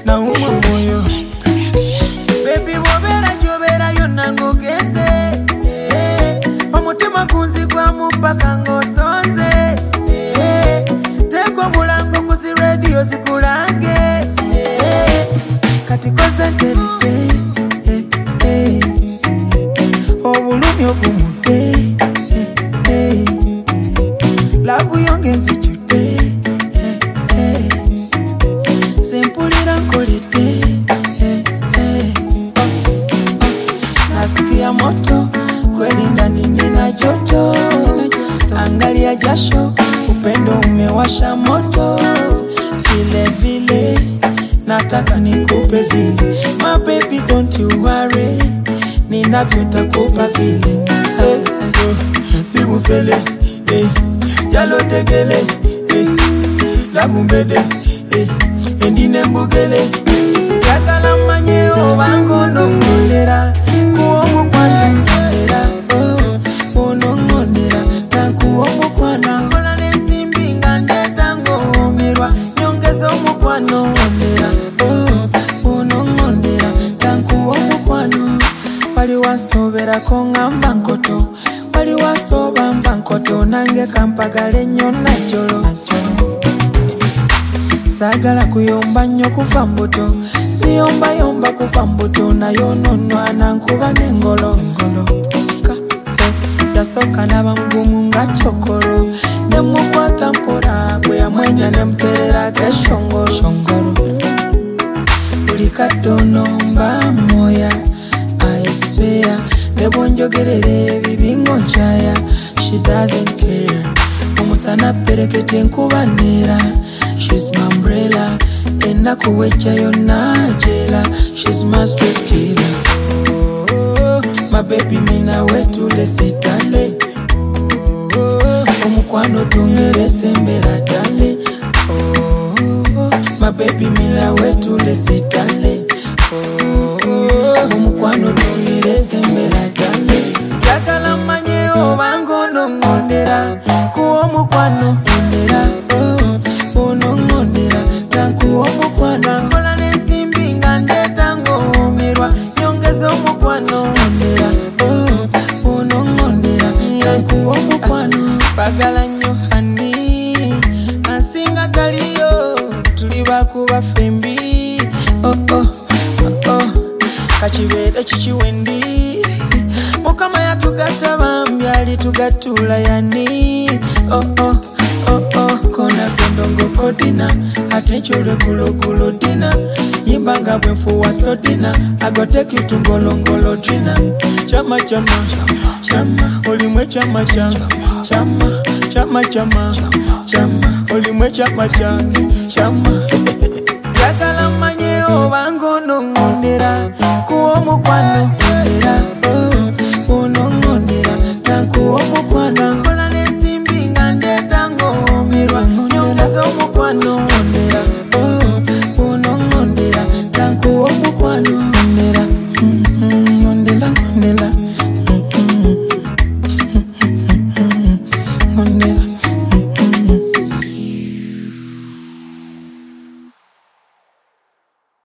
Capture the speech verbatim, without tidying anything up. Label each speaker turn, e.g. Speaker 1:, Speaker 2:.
Speaker 1: na umoyo. Baby wobera jobera yonna ngogeze, omutima kunzigwa mupaka ng'osonze, tekwa mulango kuzi radio zikulange, kati koze nteride obulumi obumude, lavu yonge nzijudde, sempulira nkoledde, nasikia moto kweli ndani nina joto, angalia jasho upendo umewasha moto, vile vile nataka nikupe vile, my baby don't you worry, ninavyo nitakupa vile, hey, hey, sibufele, hey, jalo tegele, hey, lavumbede, hey, endine mbugele, yakala manye obango nongondera, kuomu kwa nongondera, oh, unongondera, tankuomu kwa nangola nesimbi ngandeta ngomerwa, nyongezo mukwa nongondera, oh, unongondera, tankuomu kwa no, wali wasobera kongamba nkoto, wali wasoba mba nkoto, nange kampagale nyona jolo, sagala kuyomba nnyo kuva mbuto, siyomba yomba kuva mbuto, nayo nonwa nankuba n'engolo, yasoka naba mugumu nga chokoro, nemukwata mpora bwe yamwenya nemuterera geshongoro, buli kaddono mba moya, I swear, nebonjogerere bibingo nchaya, she doesn't care, umusana perekete nkubanira, she's my umbrella, enda kuwecha yona jela, she's my stress killer, oh, my baby mina wetu lesitale, oh, omukwano tungerese mbera dale, oh, my baby mina wetu lesitale, oh, omukwano tungerese mbera dale, yakala manye obango nongondera, kuo mukwano ondera, oh, unongondera, tanku omukwana, ngola nesimbi ngandeta ngomerwa, nyongezo mukwano ondera, oh, unongondera, tanku omukwano, bagala nnyo hani, asinga galiyo, tuliba kuba fembi, oh oh, oh oh, kachibede chichiwendi, mukama yatugata bambi alitugatula yani, oh oh, oh oh, kona gondongo kodina, atechole kulo kulo dina, yimbanga bwefu wa sodina, I go take you to ngolongolo dina, chama chama, chama, olimwe chama chama, chama, chama chama, chama, olimwe chama change, chama, yakala manye obango nongondera, kuo mukwano ondera, oh,